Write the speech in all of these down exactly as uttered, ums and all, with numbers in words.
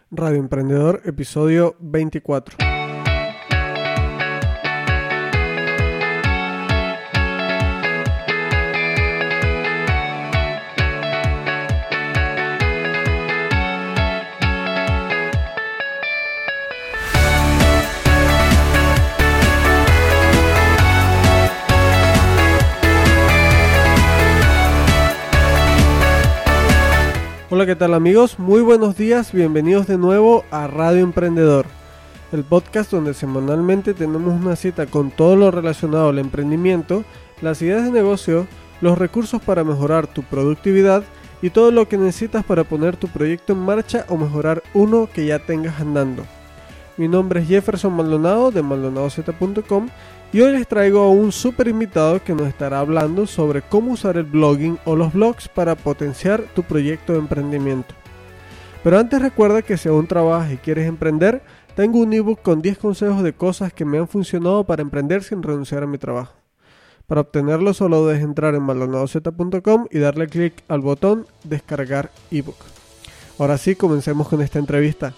Radio Emprendedor, episodio veinticuatro. Hola, ¿qué tal amigos? Muy buenos días, bienvenidos de nuevo a Radio Emprendedor, el podcast donde semanalmente tenemos una cita con todo lo relacionado al emprendimiento, las ideas de negocio, los recursos para mejorar tu productividad y todo lo que necesitas para poner tu proyecto en marcha o mejorar uno que ya tengas andando. Mi nombre es Jefferson Maldonado de maldonado z punto com y hoy les traigo a un super invitado que nos estará hablando sobre cómo usar el blogging o los blogs para potenciar tu proyecto de emprendimiento. Pero antes recuerda que si aún trabajas y quieres emprender, tengo un ebook con diez consejos de cosas que me han funcionado para emprender sin renunciar a mi trabajo. Para obtenerlo solo debes entrar en maldonado z punto com y darle clic al botón descargar ebook. Ahora sí, comencemos con esta entrevista.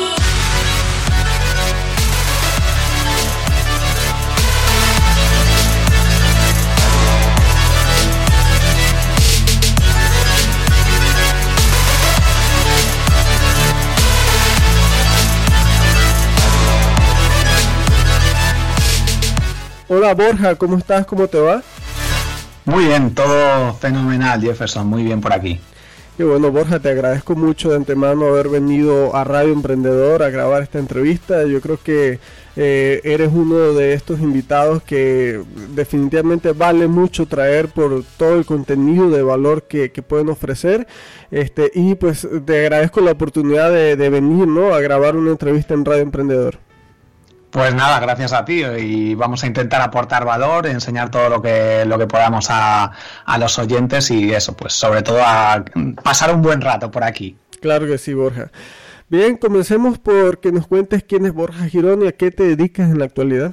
Hola Borja, ¿cómo estás? ¿Cómo te va? Muy bien, todo fenomenal, Jefferson, muy bien por aquí. Y bueno, Borja, te agradezco mucho de antemano haber venido a Radio Emprendedor a grabar esta entrevista. Yo creo que eh, eres uno de estos invitados que definitivamente vale mucho traer por todo el contenido de valor que, que pueden ofrecer. Este, y pues te agradezco la oportunidad de, de venir, ¿no?, a grabar una entrevista en Radio Emprendedor. Pues nada, gracias a ti, y vamos a intentar aportar valor, enseñar todo lo que lo que podamos a, a los oyentes y eso, pues sobre todo a pasar un buen rato por aquí. Claro que sí, Borja. Bien, comencemos por que nos cuentes quién es Borja Girón y a qué te dedicas en la actualidad.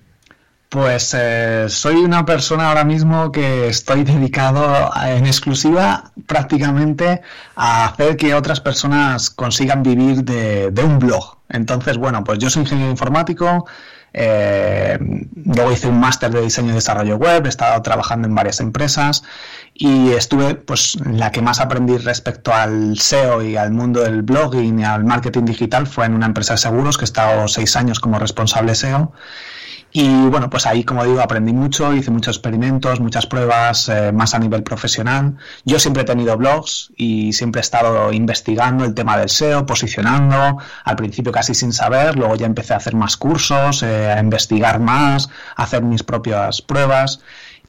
Pues eh, soy una persona ahora mismo que estoy dedicado en exclusiva prácticamente a hacer que otras personas consigan vivir de, de un blog. Entonces, bueno, pues yo soy ingeniero informático, eh, luego hice un máster de diseño y desarrollo web, he estado trabajando en varias empresas y estuve, pues, la que más aprendí respecto al S E O y al mundo del blogging y al marketing digital fue en una empresa de seguros que he estado seis años como responsable S E O. Y bueno, pues ahí, como digo, aprendí mucho, hice muchos experimentos, muchas pruebas, eh, más a nivel profesional. Yo siempre he tenido blogs y siempre he estado investigando el tema del S E O, posicionando, al principio casi sin saber, luego ya empecé a hacer más cursos, eh, a investigar más, a hacer mis propias pruebas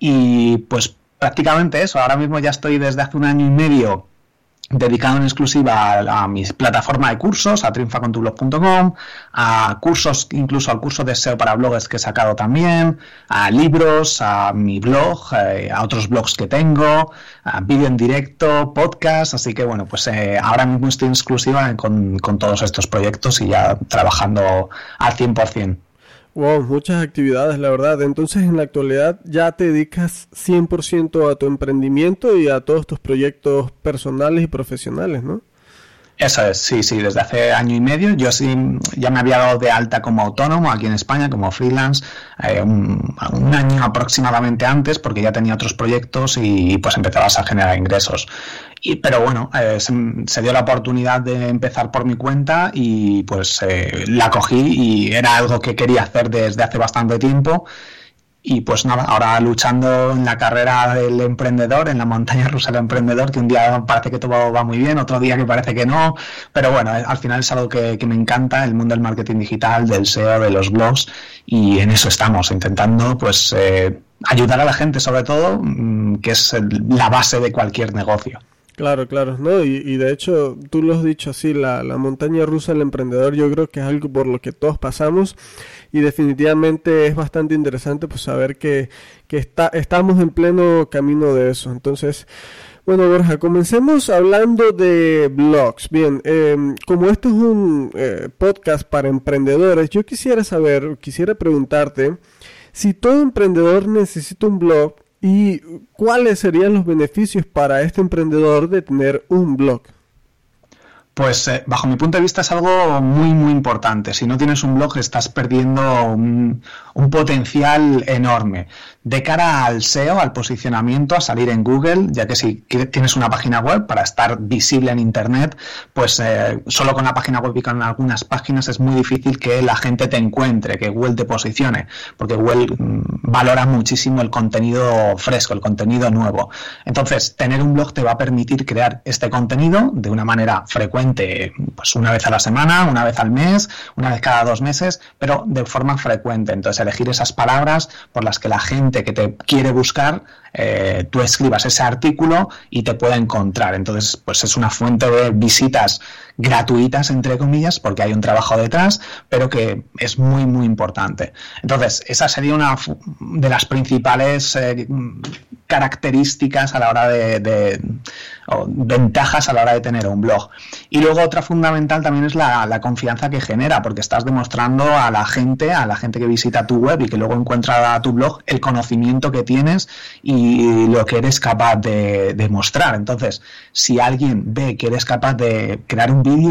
y pues prácticamente eso. Ahora mismo ya estoy desde hace un año y medio dedicado en exclusiva a, a mi plataforma de cursos, a triunfa con tu blog punto com, a cursos, incluso al curso de S E O para bloggers que he sacado también, a libros, a mi blog, eh, a otros blogs que tengo, a vídeo en directo, podcast, así que bueno, pues eh, ahora mismo estoy en exclusiva con, con todos estos proyectos y ya trabajando al cien por ciento. Wow, muchas actividades, la verdad. Entonces, en la actualidad ya te dedicas cien por ciento a tu emprendimiento y a todos tus proyectos personales y profesionales, ¿no? Eso es, sí, sí, desde hace año y medio. Yo sí ya me había dado de alta como autónomo aquí en España, como freelance, eh, un, un año aproximadamente antes, porque ya tenía otros proyectos y pues empezabas a generar ingresos. Y, pero bueno, eh, se, se dio la oportunidad de empezar por mi cuenta y pues eh, la cogí y era algo que quería hacer desde hace bastante tiempo. Y pues nada, ahora luchando en la carrera del emprendedor, en la montaña rusa del emprendedor, que un día parece que todo va muy bien, otro día que parece que no, pero bueno, al final es algo que, que me encanta, el mundo del marketing digital, del S E O, de los blogs, y en eso estamos, intentando pues eh, ayudar a la gente sobre todo, que es la base de cualquier negocio. Claro, claro, ¿no? Y, y de hecho, tú lo has dicho así, la, la montaña rusa del emprendedor, yo creo que es algo por lo que todos pasamos y definitivamente es bastante interesante pues saber que, que está, estamos en pleno camino de eso. Entonces, bueno, Borja, comencemos hablando de blogs. Bien, eh, como esto es un eh, podcast para emprendedores, yo quisiera saber, quisiera preguntarte si todo emprendedor necesita un blog. ¿Y cuáles serían los beneficios para este emprendedor de tener un blog? Pues eh, bajo mi punto de vista es algo muy muy importante. Si no tienes un blog estás perdiendo un, un potencial enorme de cara al S E O, al posicionamiento, a salir en Google, ya que si tienes una página web para estar visible en Internet, pues eh, solo con la página web y con algunas páginas es muy difícil que la gente te encuentre, que Google te posicione, porque Google mmm, valora muchísimo el contenido fresco, el contenido nuevo. Entonces, tener un blog te va a permitir crear este contenido de una manera frecuente, pues una vez a la semana, una vez al mes, una vez cada dos meses, pero de forma frecuente. Entonces, elegir esas palabras por las que la gente que te quiere buscar, eh, tú escribas ese artículo y te pueda encontrar. Entonces, pues es una fuente de visitas gratuitas, entre comillas, porque hay un trabajo detrás, pero que es muy, muy importante. Entonces, esa sería una de las principales eh, características a la hora de, de o ventajas a la hora de tener un blog. Y luego otra fundamental también es la, la confianza que genera, porque estás demostrando a la gente, a la gente que visita tu web y que luego encuentra tu blog, el conocimiento que tienes y lo que eres capaz de, de mostrar. Entonces, si alguien ve que eres capaz de crear un vídeo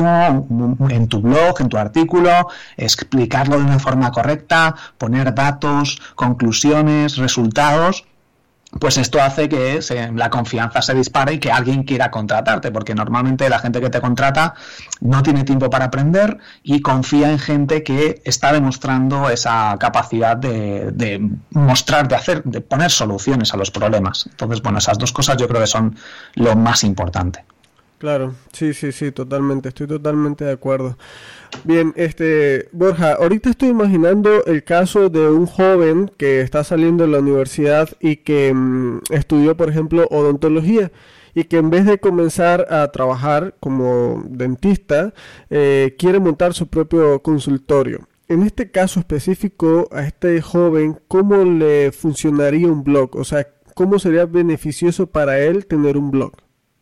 en tu blog, en tu artículo, explicarlo de una forma correcta, poner datos, conclusiones, resultados, pues esto hace que se, la confianza se dispare y que alguien quiera contratarte, porque normalmente la gente que te contrata no tiene tiempo para aprender y confía en gente que está demostrando esa capacidad de, de mostrar, de hacer, de poner soluciones a los problemas. Entonces, bueno, esas dos cosas yo creo que son lo más importante. Claro, sí, sí, sí, totalmente, estoy totalmente de acuerdo. Bien, este, Borja, ahorita estoy imaginando el caso de un joven que está saliendo de la universidad y que mmm, estudió, por ejemplo, odontología y que en vez de comenzar a trabajar como dentista, eh, quiere montar su propio consultorio. En este caso específico, a este joven, ¿cómo le funcionaría un blog? O sea, ¿cómo sería beneficioso para él tener un blog?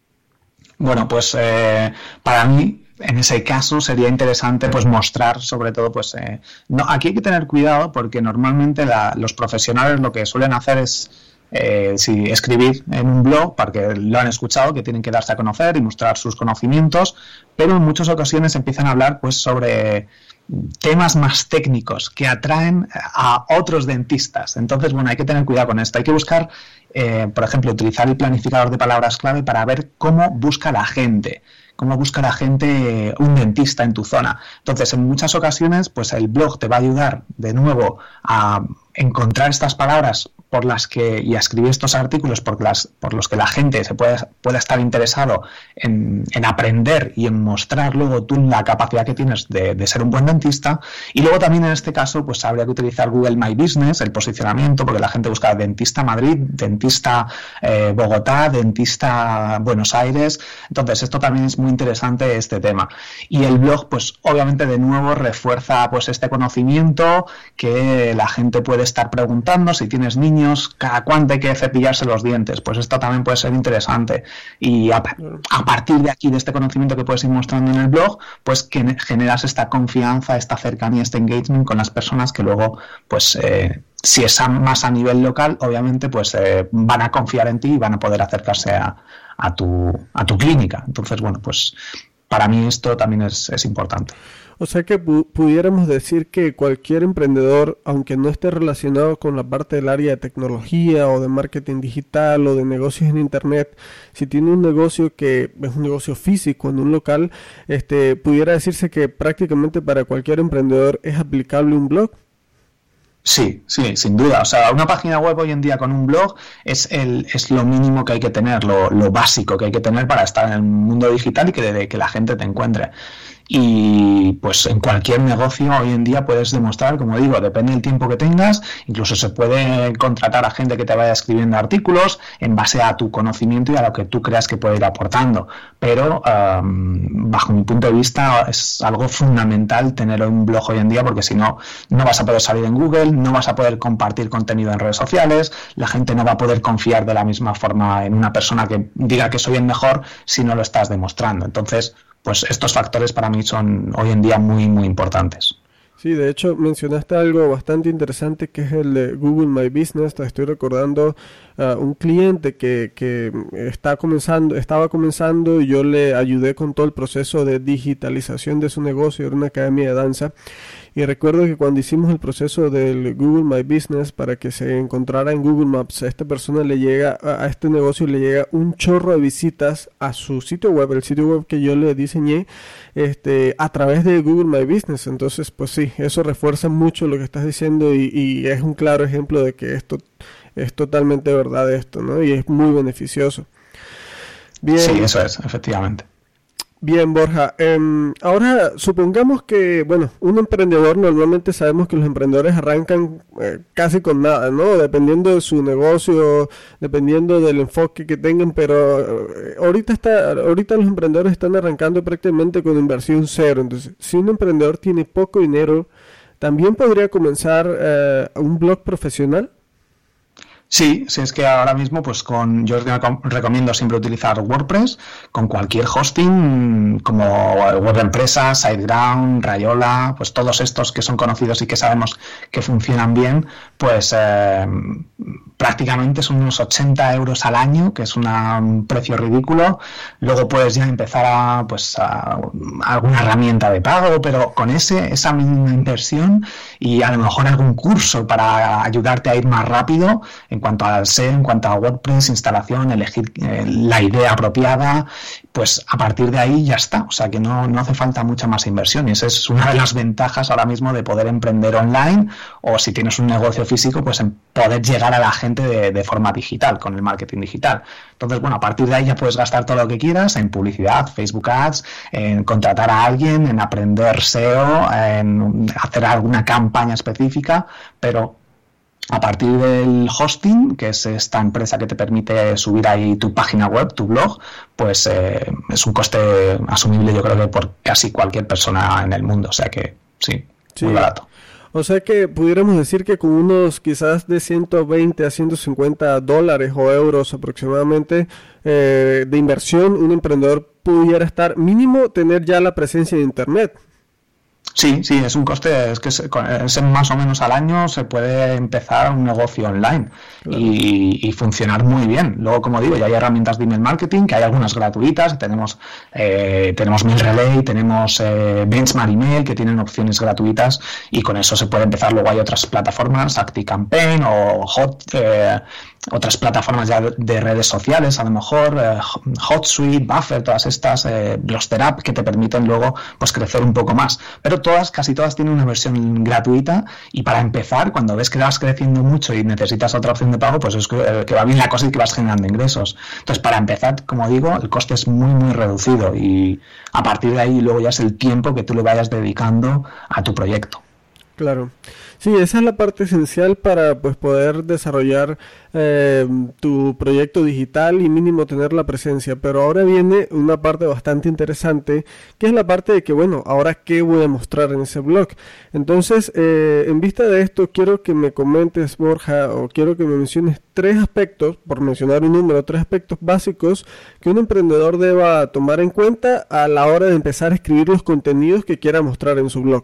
Bueno, pues eh, para mí en ese caso sería interesante pues mostrar sobre todo pues eh, no, aquí hay que tener cuidado porque normalmente la, los profesionales lo que suelen hacer es eh, sí, escribir en un blog porque lo han escuchado, que tienen que darse a conocer y mostrar sus conocimientos, pero en muchas ocasiones empiezan a hablar pues sobre temas más técnicos que atraen a otros dentistas. Entonces, bueno, hay que tener cuidado con esto. Hay que buscar, eh, por ejemplo, utilizar el planificador de palabras clave para ver cómo busca la gente, cómo busca la gente un dentista en tu zona. Entonces, en muchas ocasiones, pues el blog te va a ayudar de nuevo a encontrar estas palabras por las que y a escribir estos artículos por, las, por los que la gente se puede, pueda estar interesado en, en aprender y en mostrar luego tú la capacidad que tienes de, de ser un buen dentista. Y luego también en este caso pues habría que utilizar Google My Business, el posicionamiento, porque la gente busca dentista Madrid, dentista eh, Bogotá, dentista Buenos Aires. Entonces esto también es muy interesante, este tema. Y el blog pues obviamente de nuevo refuerza pues este conocimiento que la gente puede estar preguntando. Si tienes niños, cada cuánto hay que cepillarse los dientes, pues esto también puede ser interesante. Y a, a partir de aquí, de este conocimiento que puedes ir mostrando en el blog, pues que generas esta confianza, esta cercanía, este engagement con las personas que luego, pues eh, si es a, más a nivel local, obviamente pues eh, van a confiar en ti y van a poder acercarse a, a, tu, a tu clínica. Entonces, bueno, pues para mí esto también es, es importante. O sea que pu- pudiéramos decir que cualquier emprendedor, aunque no esté relacionado con la parte del área de tecnología o de marketing digital o de negocios en internet, si tiene un negocio que es un negocio físico en un local, este, pudiera decirse que prácticamente para cualquier emprendedor es aplicable un blog. Sí, sí, sin duda. O sea, una página web hoy en día con un blog es el es lo mínimo que hay que tener, lo, lo básico que hay que tener para estar en el mundo digital y que, de, que la gente te encuentre. Y pues en cualquier negocio hoy en día puedes demostrar, como digo, depende del tiempo que tengas, incluso se puede contratar a gente que te vaya escribiendo artículos en base a tu conocimiento y a lo que tú creas que puede ir aportando, pero um, bajo mi punto de vista es algo fundamental tener un blog hoy en día, porque si no, no vas a poder salir en Google, no vas a poder compartir contenido en redes sociales, la gente no va a poder confiar de la misma forma en una persona que diga que soy el mejor si no lo estás demostrando. Entonces, pues estos factores para mí son hoy en día muy, muy importantes. Sí, de hecho mencionaste algo bastante interesante que es el de Google My Business. Te estoy recordando uh, un cliente que, que está comenzando, estaba comenzando y yo le ayudé con todo el proceso de digitalización de su negocio. Era una academia de danza. Y recuerdo que cuando hicimos el proceso del Google My Business para que se encontrara en Google Maps, a esta persona le llega, a este negocio le llega un chorro de visitas a su sitio web, el sitio web que yo le diseñé, este, a través de Google My Business. Entonces, pues sí, eso refuerza mucho lo que estás diciendo y, y es un claro ejemplo de que esto es totalmente verdad esto, ¿no? Y es muy beneficioso. Bien. Sí, eso es, efectivamente. Bien, Borja. Eh, ahora, supongamos que, bueno, un emprendedor, normalmente sabemos que los emprendedores arrancan eh, casi con nada, ¿no? Dependiendo de su negocio, dependiendo del enfoque que tengan, pero eh, ahorita está, ahorita los emprendedores están arrancando prácticamente con inversión cero. Entonces, si un emprendedor tiene poco dinero, ¿también podría comenzar eh, un blog profesional? Sí, si es que ahora mismo, pues con yo recomiendo siempre utilizar WordPress con cualquier hosting como Web Empresa, SiteGround, Rayola, pues todos estos que son conocidos y que sabemos que funcionan bien, pues eh, prácticamente son unos ochenta euros al año, que es una, un precio ridículo. Luego puedes ya empezar a, pues, a, a alguna herramienta de pago, pero con ese esa mínima inversión y a lo mejor algún curso para ayudarte a ir más rápido en cuanto al S E O, en cuanto a WordPress, instalación, elegir eh, la idea apropiada, pues a partir de ahí ya está. O sea que no, no hace falta mucha más inversión y esa es una de las ventajas ahora mismo de poder emprender online o si tienes un negocio físico, pues en poder llegar a la gente de, de forma digital, con el marketing digital. Entonces, bueno, a partir de ahí ya puedes gastar todo lo que quieras en publicidad, Facebook Ads, en contratar a alguien, en aprender S E O, en hacer alguna campaña específica, pero a partir del hosting, que es esta empresa que te permite subir ahí tu página web, tu blog, pues eh, es un coste asumible, yo creo que por casi cualquier persona en el mundo. O sea que sí, sí, muy barato. O sea que pudiéramos decir que con unos quizás de ciento veinte a ciento cincuenta dólares o euros aproximadamente eh, de inversión, un emprendedor pudiera estar mínimo tener ya la presencia en Internet. Sí, sí, es un coste, es que es, es más o menos al año se puede empezar un negocio online. Claro. y, y funcionar muy bien. Luego, como digo, ya hay herramientas de email marketing, que hay algunas gratuitas, tenemos eh, tenemos MailRelay, tenemos eh, Benchmark Email, que tienen opciones gratuitas y con eso se puede empezar. Luego hay otras plataformas, ActiveCampaign o Hot, eh, otras plataformas ya de redes sociales, a lo mejor eh, HotSuite, Buffer, todas estas, eh, Bloster que te permiten luego pues crecer un poco más. Pero todas, casi todas tienen una versión gratuita y para empezar, cuando ves que vas creciendo mucho y necesitas otra opción de pago, pues es que, eh, que va bien la cosa y que vas generando ingresos. Entonces, para empezar, como digo, el coste es muy, muy reducido y a partir de ahí luego ya es el tiempo que tú le vayas dedicando a tu proyecto. Claro. Sí, esa es la parte esencial para pues poder desarrollar eh, tu proyecto digital y mínimo tener la presencia. Pero ahora viene una parte bastante interesante, que es la parte de que, bueno, ahora qué voy a mostrar en ese blog. Entonces, eh, en vista de esto, quiero que me comentes, Borja, o quiero que me menciones tres aspectos, por mencionar un número, tres aspectos básicos que un emprendedor deba tomar en cuenta a la hora de empezar a escribir los contenidos que quiera mostrar en su blog.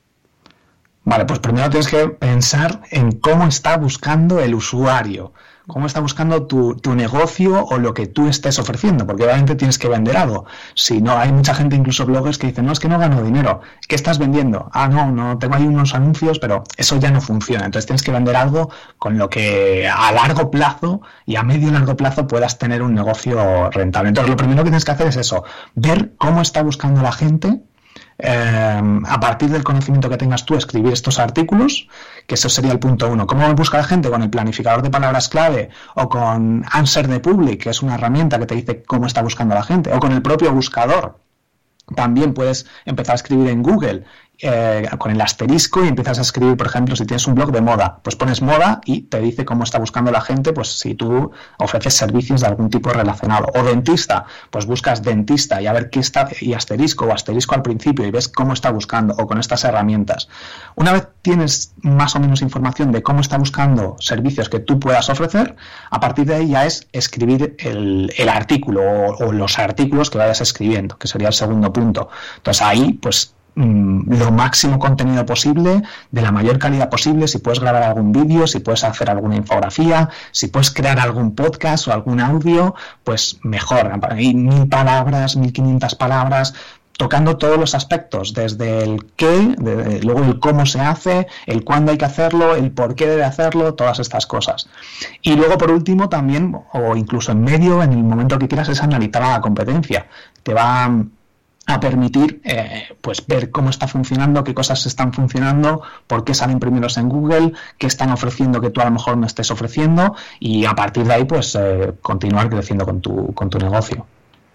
Vale, pues primero tienes que pensar en cómo está buscando el usuario, cómo está buscando tu, tu negocio o lo que tú estés ofreciendo, porque obviamente tienes que vender algo. Si no, hay mucha gente, incluso bloggers, que dicen, no, es que no gano dinero. ¿Qué estás vendiendo? Ah, no, no, tengo ahí unos anuncios, pero eso ya no funciona. Entonces tienes que vender algo con lo que a largo plazo y a medio y largo plazo puedas tener un negocio rentable. Entonces lo primero que tienes que hacer es eso, ver cómo está buscando la gente. Eh, a partir del conocimiento que tengas tú, escribir estos artículos, que eso sería el punto uno. ¿Cómo busca la gente? Con el planificador de palabras clave o con Answer the Public, que es una herramienta que te dice cómo está buscando la gente, o con el propio buscador. También puedes empezar a escribir en Google eh, con el asterisco y empiezas a escribir, por ejemplo, si tienes un blog de moda, pues pones moda y te dice cómo está buscando la gente, pues si tú ofreces servicios de algún tipo relacionado. O dentista, pues buscas dentista y a ver qué está, y asterisco o asterisco al principio y ves cómo está buscando, o con estas herramientas. Una vez tienes más o menos información de cómo está buscando servicios que tú puedas ofrecer, a partir de ahí ya es escribir el, el artículo o, o los artículos que vayas escribiendo, que sería el segundo punto. Entonces ahí, pues mmm, lo máximo contenido posible, de la mayor calidad posible. Si puedes grabar algún vídeo, si puedes hacer alguna infografía, si puedes crear algún podcast o algún audio, pues mejor. Hay mil palabras, mil quinientas palabras, tocando todos los aspectos, desde el qué, de, luego el cómo se hace, el cuándo hay que hacerlo, el por qué debe hacerlo, todas estas cosas. Y luego, por último, también, o incluso en medio, en el momento que quieras, es analizar a la competencia. Te va a permitir eh, pues ver cómo está funcionando, qué cosas están funcionando, por qué salen primeros en Google, qué están ofreciendo que tú a lo mejor no estés ofreciendo, y a partir de ahí pues eh, continuar creciendo con tu, con tu negocio.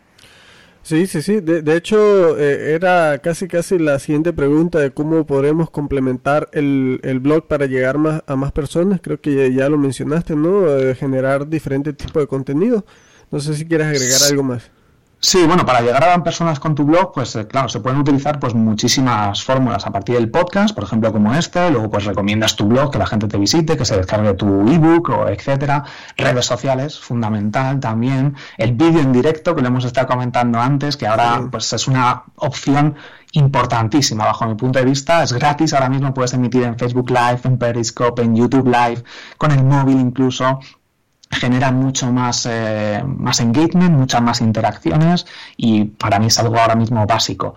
Sí, sí, sí. De, de hecho, eh, era casi casi la siguiente pregunta de cómo podremos complementar el, el blog para llegar más a más personas. Creo que ya, ya lo mencionaste, ¿no? Eh, generar diferentes tipos de contenido. No sé si quieres agregar algo más. Sí, bueno, para llegar a personas con tu blog, pues eh, claro, se pueden utilizar pues muchísimas fórmulas a partir del podcast, por ejemplo, como este. Luego pues recomiendas tu blog, que la gente te visite, que se descargue tu ebook, o etcétera. Redes sociales, fundamental también. El vídeo en directo, que lo hemos estado comentando antes, que ahora sí. pues es una opción importantísima bajo mi punto de vista. Es gratis, ahora mismo puedes emitir en Facebook Live, en Periscope, en YouTube Live, con el móvil incluso. Genera mucho más, eh, más engagement, muchas más interacciones, y para mí es algo ahora mismo básico.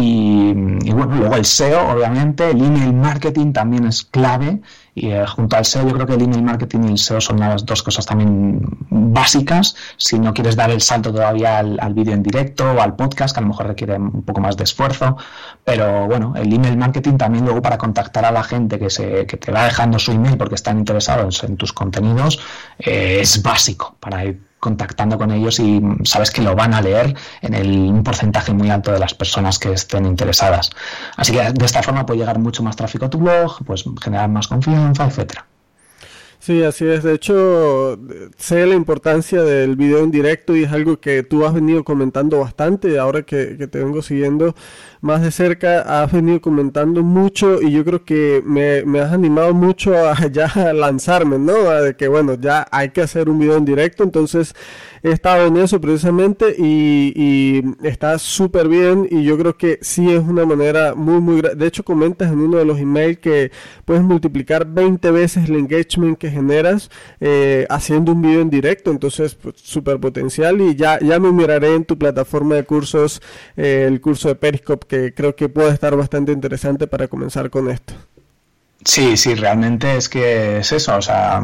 Y, y bueno, luego el S E O, obviamente, el email marketing también es clave, y eh, junto al S E O yo creo que el email marketing y el S E O son las dos cosas también básicas si no quieres dar el salto todavía al, al vídeo en directo o al podcast, que a lo mejor requiere un poco más de esfuerzo. Pero bueno, el email marketing también luego para contactar a la gente que se que te va dejando su email porque están interesados en tus contenidos, eh, es básico para ir contactando con ellos, y sabes que lo van a leer en el, un porcentaje muy alto de las personas que estén interesadas. Así que de esta forma puede llegar mucho más tráfico a tu blog, pues generar más confianza, etcétera. Sí, así es. De hecho, sé la importancia del video en directo, y es algo que tú has venido comentando bastante. Ahora que, que te vengo siguiendo más de cerca, has venido comentando mucho, y yo creo que me, me has animado mucho a ya a lanzarme, ¿no? A de que, bueno, ya hay que hacer un video en directo. Entonces he estado en eso precisamente, y, y está súper bien, y yo creo que sí es una manera muy, muy... De hecho, comentas en uno de los emails que puedes multiplicar veinte veces el engagement que generas eh, haciendo un video en directo. Entonces, pues, súper potencial, y ya, ya me miraré en tu plataforma de cursos eh, el curso de Periscope, que creo que puede estar bastante interesante para comenzar con esto. Sí, sí, realmente es que es eso. O sea,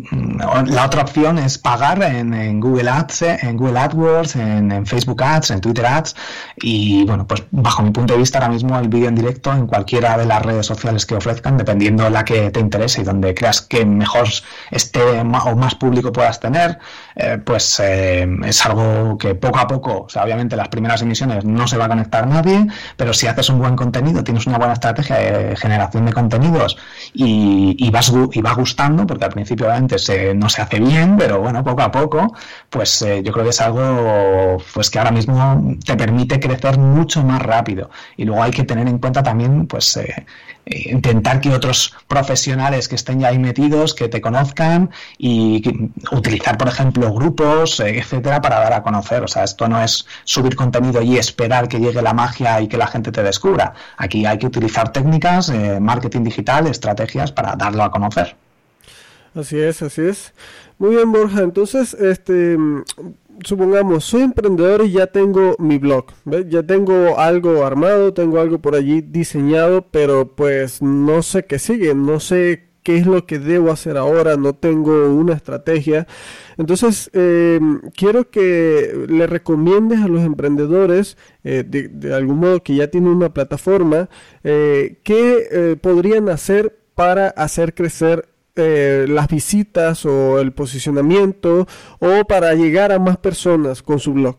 la otra opción es pagar en, en Google Ads, en Google AdWords, en, en Facebook Ads, en Twitter Ads, y bueno, pues bajo mi punto de vista ahora mismo el vídeo en directo en cualquiera de las redes sociales que ofrezcan, dependiendo de la que te interese y donde creas que mejor esté o más público puedas tener, eh, pues eh, es algo que poco a poco, o sea, obviamente las primeras emisiones no se va a conectar nadie, pero si haces un buen contenido, tienes una buena estrategia de generación de contenidos, Y, y, vas, y va gustando, porque al principio obviamente se, no se hace bien, pero bueno, poco a poco, pues eh, yo creo que es algo pues que ahora mismo te permite crecer mucho más rápido. Y luego hay que tener en cuenta también pues eh, intentar que otros profesionales que estén ya ahí metidos, que te conozcan, y que, utilizar por ejemplo grupos, eh, etcétera, para dar a conocer. O sea, esto no es subir contenido y esperar que llegue la magia y que la gente te descubra. Aquí hay que utilizar técnicas, eh, marketing digital, estrategias para darlo a conocer. Así es, así es. Muy bien, Borja. Entonces, este, supongamos, soy emprendedor y ya tengo mi blog, ¿ves? Ya tengo algo armado, tengo algo por allí diseñado, pero pues no sé qué sigue, no sé qué es lo que debo hacer ahora, no tengo una estrategia. Entonces, eh, quiero que le recomiendes a los emprendedores, eh, de, de algún modo que ya tienen una plataforma, eh, qué eh, podrían hacer para hacer crecer eh, las visitas o el posicionamiento, o para llegar a más personas con su blog.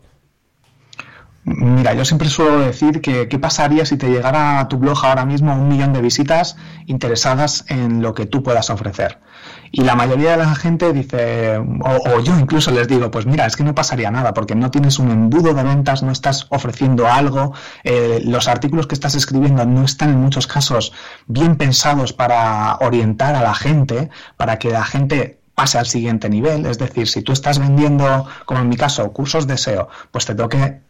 Mira, yo siempre suelo decir que qué pasaría si te llegara a tu blog ahora mismo un millón de visitas interesadas en lo que tú puedas ofrecer. Y la mayoría de la gente dice, o, o yo incluso les digo, pues mira, es que no pasaría nada, porque no tienes un embudo de ventas, no estás ofreciendo algo, eh, los artículos que estás escribiendo no están en muchos casos bien pensados para orientar a la gente, para que la gente pase al siguiente nivel. Es decir, si tú estás vendiendo, como en mi caso, cursos de S E O, pues te tengo que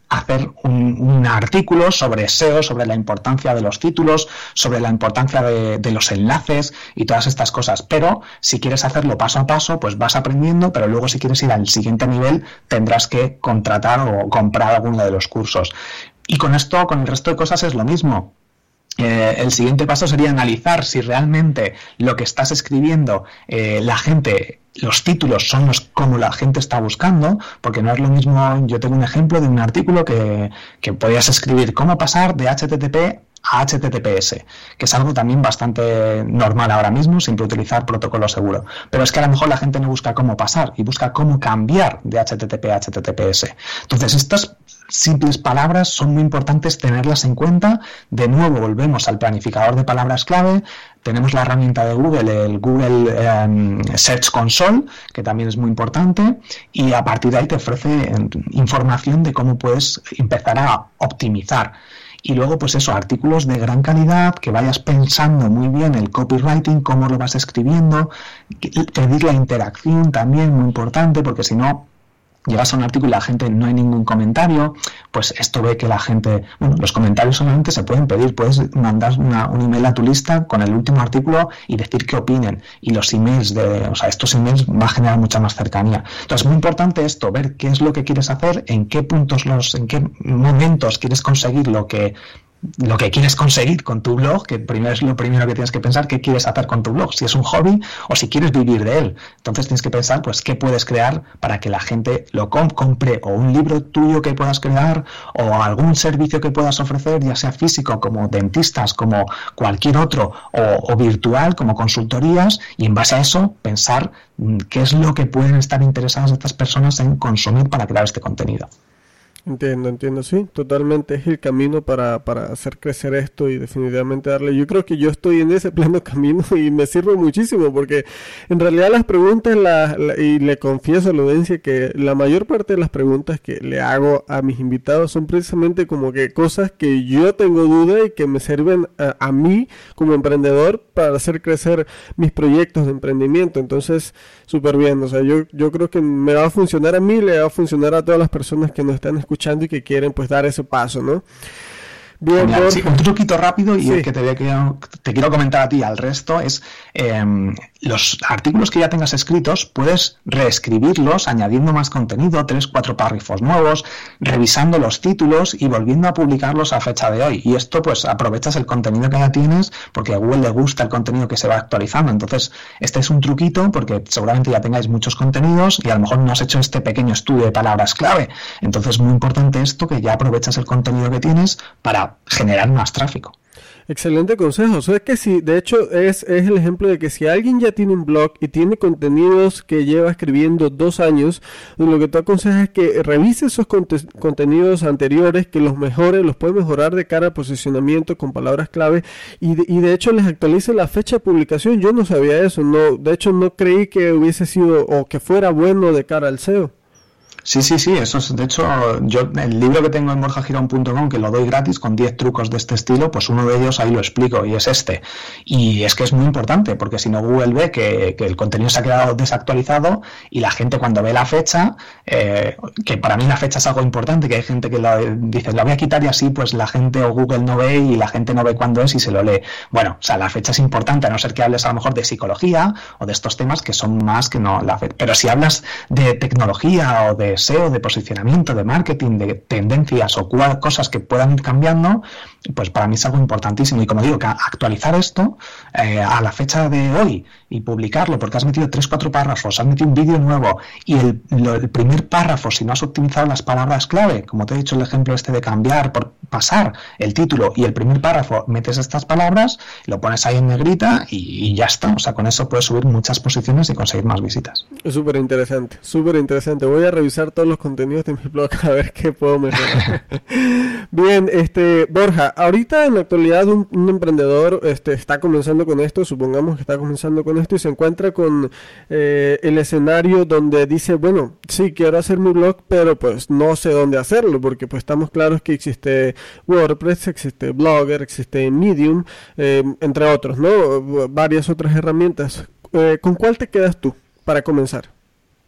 hacer un, un artículo sobre S E O, sobre la importancia de los títulos, sobre la importancia de, de los enlaces y todas estas cosas. Pero si quieres hacerlo paso a paso, pues vas aprendiendo, pero luego si quieres ir al siguiente nivel tendrás que contratar o comprar alguno de los cursos. Y con esto, con el resto de cosas es lo mismo. Eh, el siguiente paso sería analizar si realmente lo que estás escribiendo, eh, la gente, los títulos son los como la gente está buscando, porque no es lo mismo. Yo tengo un ejemplo de un artículo que, que podías escribir cómo pasar de H T T P a H T T P S, que es algo también bastante normal ahora mismo, sin utilizar protocolo seguro. Pero es que a lo mejor la gente no busca cómo pasar y busca cómo cambiar de H T T P a H T T P S. Entonces, estas simples palabras son muy importantes tenerlas en cuenta. De nuevo, volvemos al planificador de palabras clave. Tenemos la herramienta de Google, el Google eh, Search Console, que también es muy importante, y a partir de ahí te ofrece información de cómo puedes empezar a optimizar. Y luego, pues eso, artículos de gran calidad, que vayas pensando muy bien el copywriting, cómo lo vas escribiendo, pedir la interacción también, muy importante, porque si no, llegas a un artículo y la gente no hay ningún comentario, pues esto ve que la gente, bueno, los comentarios solamente se pueden pedir, puedes mandar una, un email a tu lista con el último artículo y decir qué opinen, y los emails de, o sea, estos emails va a generar mucha más cercanía. Entonces, es muy importante esto, ver qué es lo que quieres hacer, en qué puntos los, en qué momentos quieres conseguir lo que lo que quieres conseguir con tu blog, que primero es lo primero que tienes que pensar, qué quieres hacer con tu blog, si es un hobby o si quieres vivir de él. Entonces tienes que pensar, pues, qué puedes crear para que la gente lo comp- compre, o un libro tuyo que puedas crear, o algún servicio que puedas ofrecer, ya sea físico, como dentistas, como cualquier otro, o, o virtual, como consultorías, y en base a eso pensar mmm, qué es lo que pueden estar interesadas estas personas en consumir para crear este contenido. Entiendo, entiendo, sí, totalmente es el camino para, para hacer crecer esto y definitivamente darle. Yo creo que yo estoy en ese pleno camino y me sirve muchísimo, porque en realidad las preguntas, la, la, y le confieso a la audiencia que la mayor parte de las preguntas que le hago a mis invitados son precisamente como que cosas que yo tengo duda y que me sirven a, a mí como emprendedor para hacer crecer mis proyectos de emprendimiento. Entonces, súper bien, o sea, yo, yo creo que me va a funcionar a mí, le va a funcionar a todas las personas que nos están escuchando y que quieren pues dar ese paso, ¿no? Bien, Genial, sí, un truquito rápido y sí. el que te, voy a, te quiero comentar a ti al resto es eh, los artículos que ya tengas escritos puedes reescribirlos añadiendo más contenido, tres, cuatro párrafos nuevos, revisando los títulos y volviendo a publicarlos a fecha de hoy. Y esto pues aprovechas el contenido que ya tienes, porque a Google le gusta el contenido que se va actualizando. Entonces este es un truquito, porque seguramente ya tengáis muchos contenidos y a lo mejor no has hecho este pequeño estudio de palabras clave. Entonces es muy importante esto, que ya aprovechas el contenido que tienes para generar más tráfico. Excelente consejo. O sea, es que sí, de hecho es, es el ejemplo de que si alguien ya tiene un blog y tiene contenidos que lleva escribiendo dos años, lo que tú aconsejas es que revise esos conte- contenidos anteriores, que los mejore, los puede mejorar de cara al posicionamiento con palabras clave y de, y de hecho les actualice la fecha de publicación. Yo no sabía eso, no, de hecho no creí que hubiese sido o que fuera bueno de cara al S E O. Sí, sí, sí, eso es, de hecho, yo el libro que tengo en borja girón punto com, que lo doy gratis con diez trucos de este estilo, pues uno de ellos ahí lo explico y es este. Y es que es muy importante, porque si no Google ve que, que el contenido se ha quedado desactualizado y la gente cuando ve la fecha, eh, que para mí la fecha es algo importante, que hay gente que lo dice, la voy a quitar y así pues la gente o Google no ve y la gente no ve cuándo es y se lo lee. Bueno, o sea, la fecha es importante, a no ser que hables a lo mejor de psicología o de estos temas que son más que no la fecha. Pero si hablas de tecnología o de S E O, de posicionamiento, de marketing, de tendencias o cosas que puedan ir cambiando, pues para mí es algo importantísimo. Y como digo, que actualizar esto eh, a la fecha de hoy y publicarlo, porque has metido tres, cuatro párrafos, has metido un vídeo nuevo y el, lo, el primer párrafo, si no has optimizado las palabras clave, como te he dicho el ejemplo este de cambiar por pasar el título y el primer párrafo, metes estas palabras, lo pones ahí en negrita y, y ya está. O sea, con eso puedes subir muchas posiciones y conseguir más visitas. Es súper interesante, súper interesante. Voy a revisar todos los contenidos de mi blog a ver qué puedo mejorar. Bien, este Borja, ahorita en la actualidad un, un emprendedor este, está comenzando con esto, supongamos que está comenzando con esto y se encuentra con eh, el escenario donde dice, bueno, sí, quiero hacer mi blog, pero pues no sé dónde hacerlo, porque pues estamos claros que existe WordPress, existe Blogger, existe Medium, eh, entre otros, ¿no? Varias otras herramientas. Eh, ¿Con cuál te quedas tú para comenzar?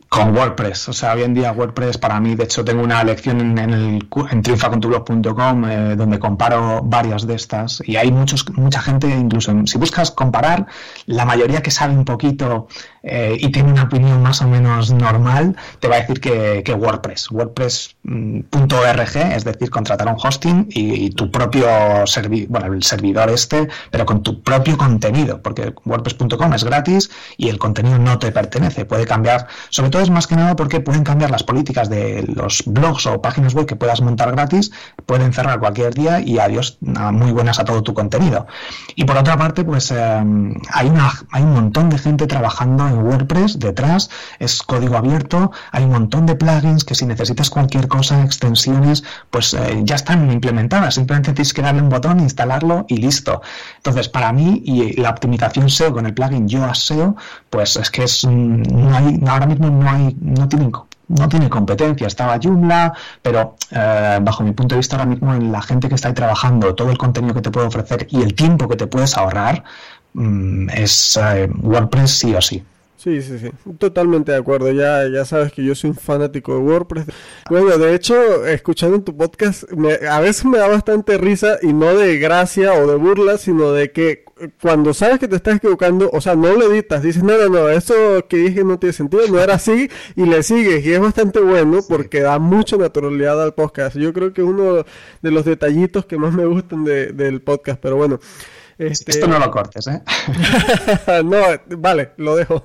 Con WordPress, o sea, hoy en día WordPress para mí, de hecho tengo una lección en, en, el, en triunfa con tu blog punto com eh, donde comparo varias de estas y hay muchos mucha gente, incluso si buscas comparar, la mayoría que sabe un poquito eh, y tiene una opinión más o menos normal, te va a decir que, que WordPress, WordPress punto org, es decir, contratar un hosting y, y tu propio servidor, bueno, el servidor este, pero con tu propio contenido, porque WordPress punto com es gratis y el contenido no te pertenece, puede cambiar, sobre todo es más que nada porque pueden cambiar las políticas de los blogs o páginas web que puedas montar gratis, pueden cerrar cualquier día y adiós, muy buenas a todo tu contenido. Y por otra parte, pues eh, hay, una, hay un montón de gente trabajando en WordPress detrás, es código abierto, hay un montón de plugins que si necesitas cualquier cosa, extensiones, pues eh, ya están implementadas, simplemente tienes que darle un botón, instalarlo y listo. Entonces, para mí, y la optimización S E O con el plugin Yoast S E O, pues es que es, no hay, ahora mismo no hay, no tienen no tiene competencia. Estaba Joomla, pero eh, bajo mi punto de vista ahora mismo en la gente que está ahí trabajando, todo el contenido que te puede ofrecer y el tiempo que te puedes ahorrar, mmm, es eh, WordPress sí o sí. Sí, sí, sí, totalmente de acuerdo, ya, ya sabes que yo soy un fanático de WordPress. Bueno, de hecho, escuchando tu podcast, me, a veces me da bastante risa y no de gracia o de burla, sino de que cuando sabes que te estás equivocando, o sea, no lo editas, dices, no, no, no, eso que dije no tiene sentido, no era así, y le sigues, y es bastante bueno porque da mucha naturalidad al podcast. Yo creo que es uno de los detallitos que más me gustan de, del podcast, pero bueno. Este... Esto no lo cortes, ¿eh? No, vale, lo dejo.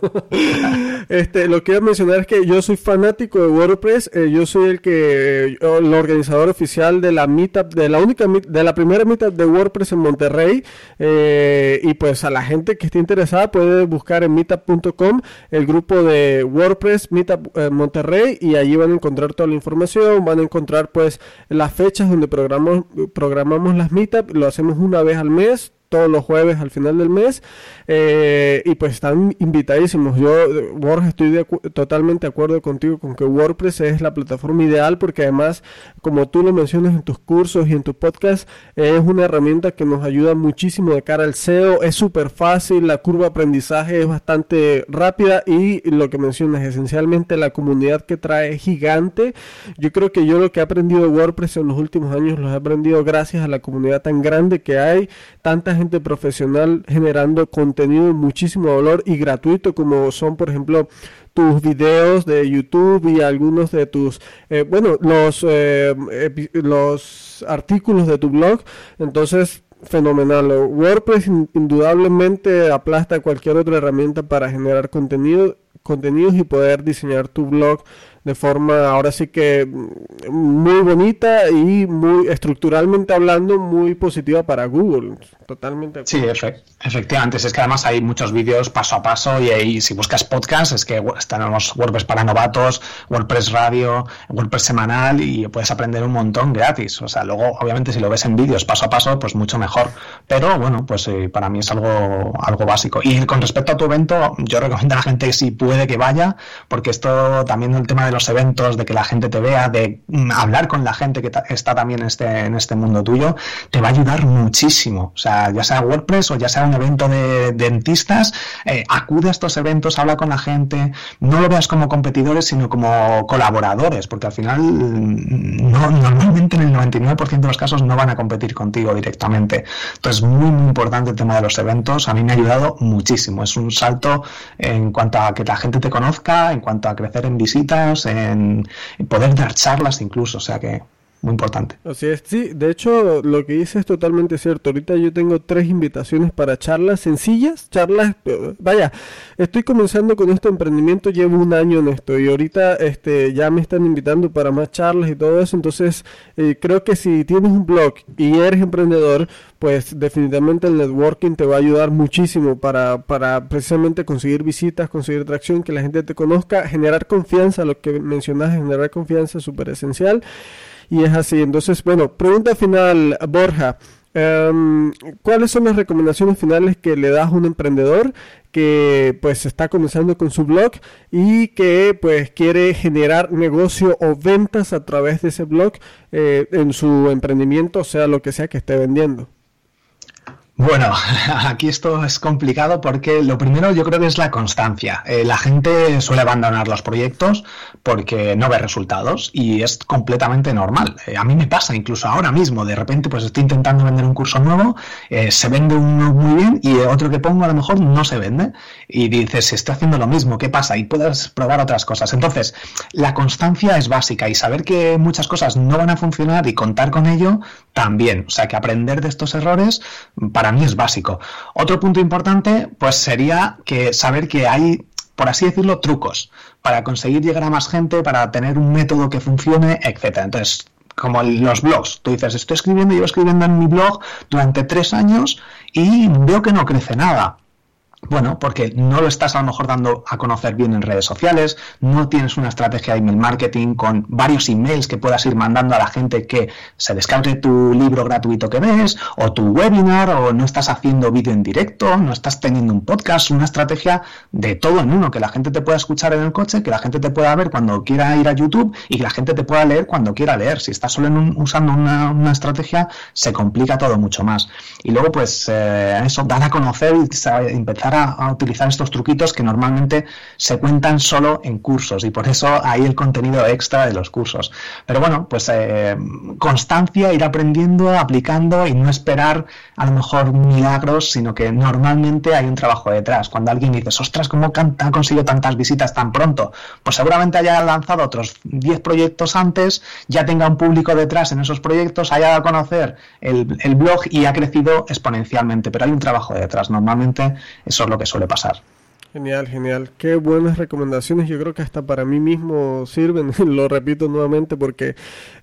Este, lo que quiero mencionar es que yo soy fanático de WordPress. Eh, yo soy el que, eh, el organizador oficial de la meetup, de la única, de la primera meetup de WordPress en Monterrey. Eh, y pues a la gente que esté interesada puede buscar en meetup punto com el grupo de WordPress Meetup eh, Monterrey y allí van a encontrar toda la información. Van a encontrar pues las fechas donde programamos, programamos las meetup. Lo hacemos una vez al mes, todos los jueves al final del mes, eh, y pues están invitadísimos. Yo, Borja, estoy de acu- totalmente de acuerdo contigo con que WordPress es la plataforma ideal porque además, como tú lo mencionas en tus cursos y en tu podcast, es una herramienta que nos ayuda muchísimo de cara al S E O, es súper fácil, la curva de aprendizaje es bastante rápida y lo que mencionas, esencialmente la comunidad que trae es gigante. Yo creo que yo lo que he aprendido de WordPress en los últimos años lo he aprendido gracias a la comunidad tan grande que hay, tanta gente profesional generando contenido de muchísimo valor y gratuito, como son por ejemplo tus videos de YouTube y algunos de tus eh, bueno los eh, epi- los artículos de tu blog. Entonces, fenomenal. WordPress indudablemente aplasta cualquier otra herramienta para generar contenido contenidos y poder diseñar tu blog de forma, ahora sí que muy bonita y muy estructuralmente hablando, muy positiva para Google. Totalmente. Sí, efe- efectivamente. Es que además hay muchos vídeos paso a paso y ahí si buscas podcast es que tenemos WordPress para novatos, WordPress radio, WordPress semanal y puedes aprender un montón gratis. O sea, luego obviamente si lo ves en vídeos paso a paso, pues mucho mejor. Pero bueno, pues eh, para mí es algo, algo básico. Y con respecto a tu evento, yo recomiendo a la gente que si puede que vaya, porque esto también el tema de los eventos, de que la gente te vea, de mm, hablar con la gente que ta- está también en este, en este mundo tuyo, te va a ayudar muchísimo. O sea, ya sea WordPress o ya sea un evento de dentistas, eh, acude a estos eventos, habla con la gente, no lo veas como competidores, sino como colaboradores, porque al final no, normalmente en el noventa y nueve por ciento de los casos no van a competir contigo directamente. Entonces, muy, muy importante el tema de los eventos. A mí me ha ayudado muchísimo. Es un salto en cuanto a que la gente te conozca, en cuanto a crecer en visitas, en poder dar charlas incluso, o sea que muy importante. Así es, sí, de hecho lo que dices es totalmente cierto. Ahorita yo tengo tres invitaciones para charlas sencillas, charlas, eh, vaya, estoy comenzando con este emprendimiento, llevo un año en esto y ahorita este ya me están invitando para más charlas y todo eso. Entonces eh, creo que si tienes un blog y eres emprendedor, pues definitivamente el networking te va a ayudar muchísimo para, para precisamente conseguir visitas, conseguir tracción, que la gente te conozca, generar confianza. Lo que mencionas, generar confianza es súper esencial. Y es así. Entonces, bueno, pregunta final, Borja. Um, ¿Cuáles son las recomendaciones finales que le das a un emprendedor que pues está comenzando con su blog y que pues quiere generar negocio o ventas a través de ese blog eh, en su emprendimiento, sea lo que sea que esté vendiendo? Bueno, aquí esto es complicado porque lo primero yo creo que es la constancia. Eh, la gente suele abandonar los proyectos porque no ve resultados y es completamente normal. Eh, a mí me pasa incluso ahora mismo, de repente pues estoy intentando vender un curso nuevo, eh, se vende uno muy bien y otro que pongo a lo mejor no se vende y dices, si estoy haciendo lo mismo, ¿qué pasa? Y puedes probar otras cosas. Entonces, la constancia es básica y saber que muchas cosas no van a funcionar y contar con ello también. O sea, que aprender de estos errores para mí es básico. Otro punto importante pues sería que saber que hay, por así decirlo, trucos para conseguir llegar a más gente, para tener un método que funcione, etcétera. Entonces, como los blogs, tú dices, estoy escribiendo, llevo escribiendo en mi blog durante tres años y veo que no crece nada. Bueno, porque no lo estás a lo mejor dando a conocer bien en redes sociales, no tienes una estrategia de email marketing con varios emails que puedas ir mandando a la gente que se descargue tu libro gratuito que ves, o tu webinar, o no estás haciendo vídeo en directo, no estás teniendo un podcast, una estrategia de todo en uno, que la gente te pueda escuchar en el coche, que la gente te pueda ver cuando quiera ir a YouTube y que la gente te pueda leer cuando quiera leer. Si estás solo en un, usando una, una estrategia, se complica todo mucho más. Y luego, pues, eh, eso, dar a conocer y saber, empezar A, a utilizar estos truquitos que normalmente se cuentan solo en cursos y por eso hay el contenido extra de los cursos. Pero bueno, pues eh, constancia, ir aprendiendo, aplicando y no esperar a lo mejor milagros, sino que normalmente hay un trabajo detrás. Cuando alguien dice, ostras, ¿cómo ha conseguido tantas visitas tan pronto? Pues seguramente haya lanzado otros diez proyectos antes, ya tenga un público detrás en esos proyectos, haya dado a conocer el, el blog y ha crecido exponencialmente, pero hay un trabajo detrás. Normalmente eso es lo que suele pasar. Genial, genial. Qué buenas recomendaciones. Yo creo que hasta para mí mismo sirven. Lo repito nuevamente porque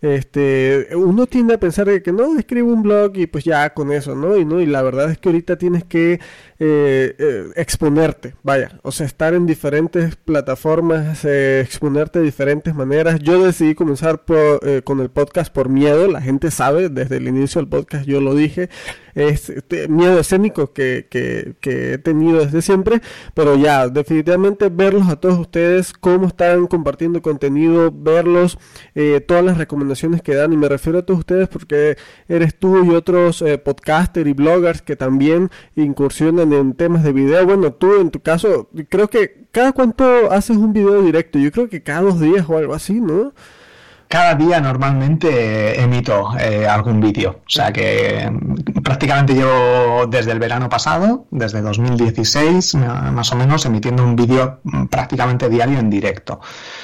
este uno tiende a pensar de que no, escribo un blog y pues ya con eso, ¿no? Y no y la verdad es que ahorita tienes que eh, eh, exponerte, vaya, o sea, estar en diferentes plataformas, eh, exponerte de diferentes maneras. Yo decidí comenzar por, eh, con el podcast por miedo. La gente sabe, desde el inicio del podcast yo lo dije. Es este, miedo escénico que, que, que he tenido desde siempre, pero ya, definitivamente verlos a todos ustedes, cómo están compartiendo contenido, verlos, eh, todas las recomendaciones que dan, y me refiero a todos ustedes porque eres tú y otros eh, podcasters y bloggers que también incursionan en temas de video. Bueno, tú en tu caso, creo que cada cuánto haces un video directo, yo creo que cada dos días o algo así, ¿no? Cada día normalmente emito eh, algún vídeo, o sea que prácticamente llevo desde el verano pasado, desde dos mil dieciséis más o menos, emitiendo un vídeo prácticamente diario en directo.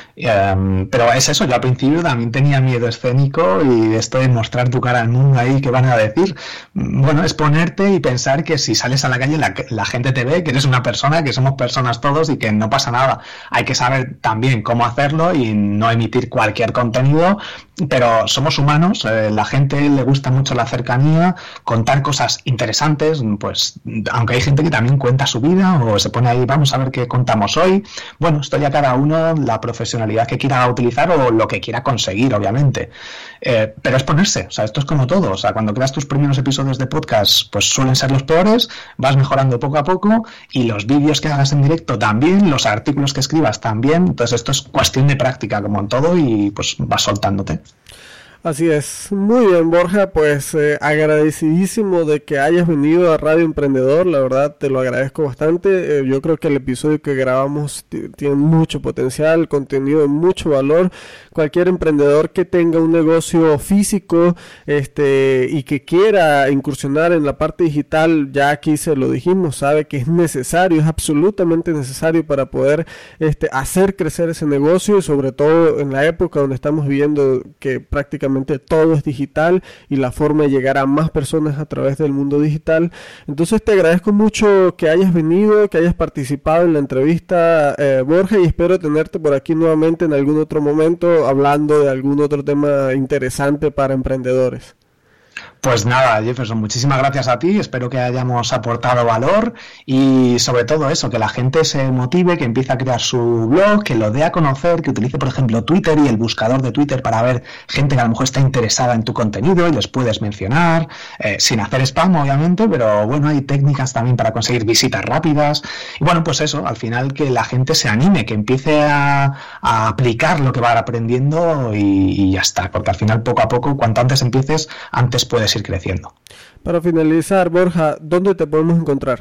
Um, pero es eso, yo al principio también tenía miedo escénico y esto de mostrar tu cara al mundo ahí, ¿qué van a decir? Bueno, es ponerte y pensar que si sales a la calle la, la gente te ve, que eres una persona, que somos personas todos y que no pasa nada. Hay que saber también cómo hacerlo y no emitir cualquier contenido, pero somos humanos, eh, la gente le gusta mucho la cercanía, contar cosas interesantes, pues aunque hay gente que también cuenta su vida o se pone ahí, vamos a ver qué contamos hoy. Bueno, esto ya cada uno, la profesionalidad que quiera utilizar o lo que quiera conseguir, obviamente. Eh, pero es ponerse, o sea, esto es como todo, o sea, cuando creas tus primeros episodios de podcast, pues suelen ser los peores, vas mejorando poco a poco y los vídeos que hagas en directo también, los artículos que escribas también, entonces esto es cuestión de práctica como en todo y pues vas soltándote. Así es, muy bien Borja, pues eh, agradecidísimo de que hayas venido a Radio Emprendedor, la verdad te lo agradezco bastante. Eh, yo creo que el episodio que grabamos t- tiene mucho potencial, contenido de mucho valor. Cualquier emprendedor que tenga un negocio físico este y que quiera incursionar en la parte digital, ya aquí se lo dijimos, sabe que es necesario, es absolutamente necesario para poder este hacer crecer ese negocio, y sobre todo en la época donde estamos viviendo que prácticamente todo es digital y la forma de llegar a más personas a través del mundo digital. Entonces te agradezco mucho que hayas venido, que hayas participado en la entrevista, eh, Borja, y espero tenerte por aquí nuevamente en algún otro momento hablando de algún otro tema interesante para emprendedores. Pues nada, Jefferson, muchísimas gracias a ti, espero que hayamos aportado valor y sobre todo eso, que la gente se motive, que empiece a crear su blog, que lo dé a conocer, que utilice por ejemplo Twitter y el buscador de Twitter para ver gente que a lo mejor está interesada en tu contenido y les puedes mencionar, eh, sin hacer spam obviamente, pero bueno, hay técnicas también para conseguir visitas rápidas y bueno, pues eso, al final que la gente se anime, que empiece a, a aplicar lo que va aprendiendo y, y ya está, porque al final poco a poco, cuanto antes empieces, antes puedes ir creciendo. Para finalizar, Borja, ¿dónde te podemos encontrar?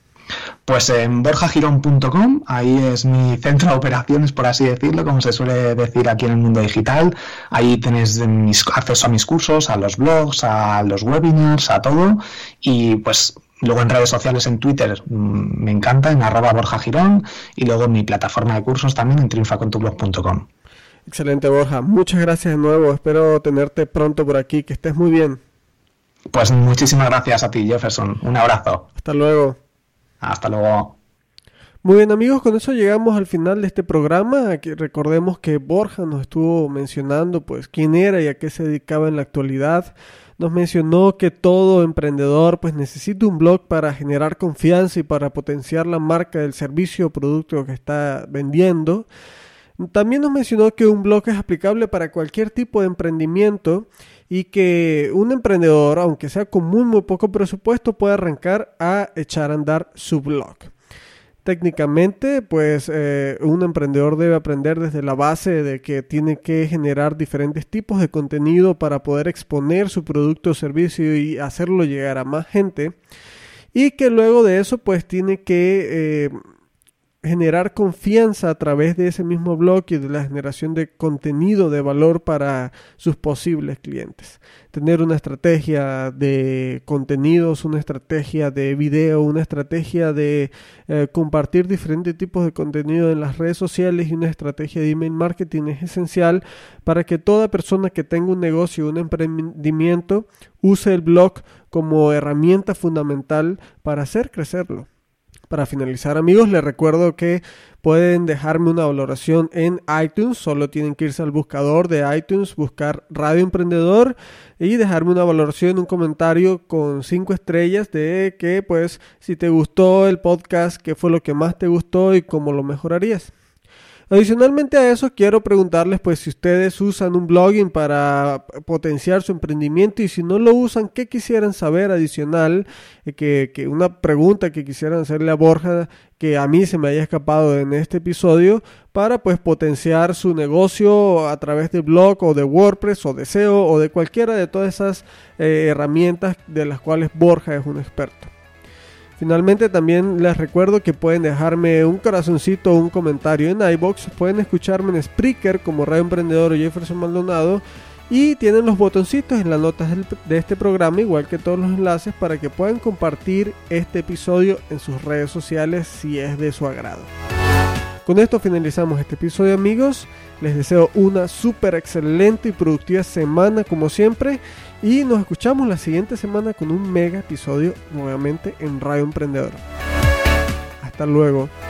Pues en borja girón punto com, ahí es mi centro de operaciones, por así decirlo, como se suele decir aquí en el mundo digital. Ahí tenéis mis, acceso a mis cursos, a los blogs, a los webinars, a todo. Y pues luego en redes sociales, en Twitter, mmm, me encanta, en arroba Borja Girón, y luego en mi plataforma de cursos también en triunfa con tu blog punto com. Excelente, Borja. Muchas gracias de nuevo. Espero tenerte pronto por aquí. Que estés muy bien. Pues muchísimas gracias a ti, Jefferson. Un abrazo. Hasta luego. Hasta luego. Muy bien, amigos, con eso llegamos al final de este programa. Aquí recordemos que Borja nos estuvo mencionando pues quién era y a qué se dedicaba en la actualidad. Nos mencionó que todo emprendedor pues necesita un blog para generar confianza y para potenciar la marca del servicio o producto que está vendiendo. También nos mencionó que un blog es aplicable para cualquier tipo de emprendimiento y que un emprendedor, aunque sea con muy, muy poco presupuesto, puede arrancar a echar a andar su blog. Técnicamente, pues eh, un emprendedor debe aprender desde la base de que tiene que generar diferentes tipos de contenido para poder exponer su producto o servicio y hacerlo llegar a más gente. Y que luego de eso, pues tiene que Eh, generar confianza a través de ese mismo blog y de la generación de contenido de valor para sus posibles clientes. Tener una estrategia de contenidos, una estrategia de video, una estrategia de eh, compartir diferentes tipos de contenido en las redes sociales y una estrategia de email marketing es esencial para que toda persona que tenga un negocio o un emprendimiento use el blog como herramienta fundamental para hacer crecerlo. Para finalizar, amigos, les recuerdo que pueden dejarme una valoración en iTunes. Solo tienen que irse al buscador de iTunes, buscar Radio Emprendedor y dejarme una valoración, un comentario con cinco estrellas de que, pues, si te gustó el podcast, qué fue lo que más te gustó y cómo lo mejorarías. Adicionalmente a eso, quiero preguntarles pues si ustedes usan un blogging para potenciar su emprendimiento y si no lo usan, ¿qué quisieran saber adicional? Eh, que, que una pregunta que quisieran hacerle a Borja que a mí se me haya escapado en este episodio para pues potenciar su negocio a través de blog o de WordPress o de S E O o de cualquiera de todas esas eh, herramientas de las cuales Borja es un experto. Finalmente también les recuerdo que pueden dejarme un corazoncito o un comentario en iVoox, pueden escucharme en Spreaker como Radio Emprendedor o Jefferson Maldonado y tienen los botoncitos en las notas de este programa, igual que todos los enlaces para que puedan compartir este episodio en sus redes sociales si es de su agrado. Con esto finalizamos este episodio, amigos. Les deseo una súper excelente y productiva semana como siempre. Y nos escuchamos la siguiente semana con un mega episodio nuevamente en Radio Emprendedor. Hasta luego.